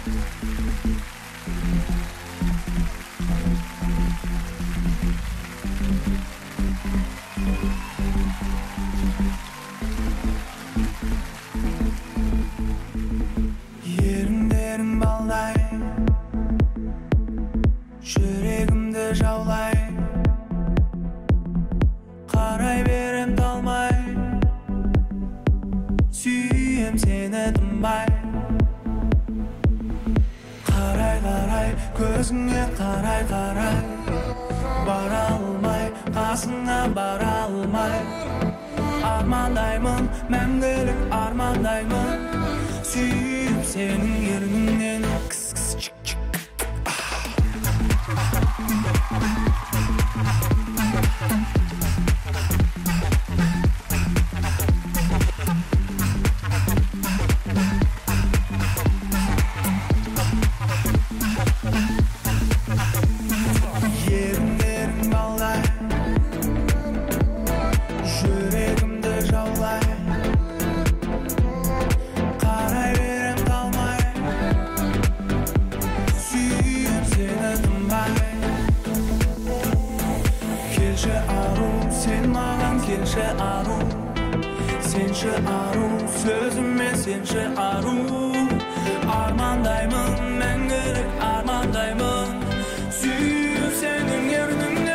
Еріндерің балдай жүрегімді жаулай, қарай берем талмай, сүйем сені тынбай. Қарай көзіңе қарай, бара алмай, қасыңа бара алмай. Армандаймын, мәңгілік армандаймын, сүйіп сенің ерніңнен. Еріндерің балдай жүрегімді жаулай, қарай берем талмай, сүйем сені тынбай. Келші ару, сен маған келші ару, сенші ару, сөзіме сенші ару. Армандаймын, мәңгілік армандаймын, сүйіп сенің ерніңнен.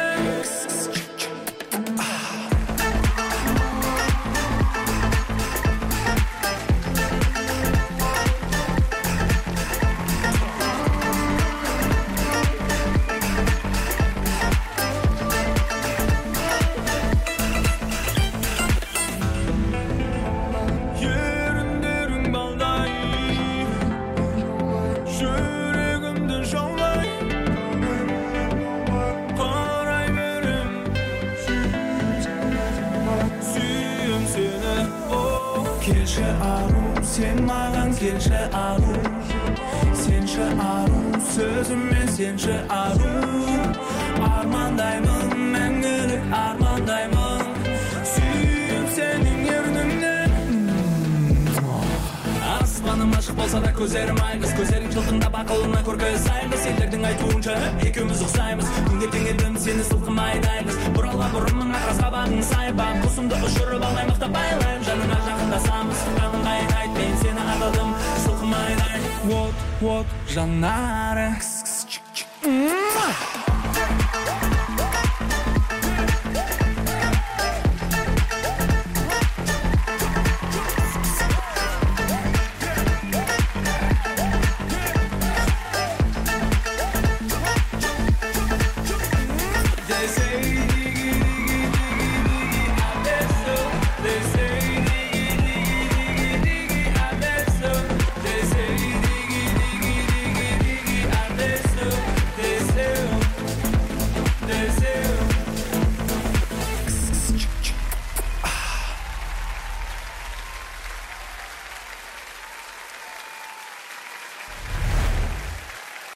Еріндерің балдай жүрегімді жаулай, қарай берем, сүйем сені. Келші ару, сен маған келші ару, сенші ару, сөзіме сенші ару. Армандаймын, мәңгілік армандаймын, сүйем сенің ерніңнен. Аспаным ашық болса да көздерім айғыз, көздерің жылтыңдап ақылына көркі сайғыз. Сендердің айтуынша екеуміз ұқсаймыз, күнге теңедім сені сылқымайдаймыз. Бұралға бұрымның ақырас қабағың сайбам, құсымды ұшырып алай мақта байлайым. Жаныңа жақындасамыз, қағын қайнайт, мен сені атадым сылқымайдай. Вот жанары. They say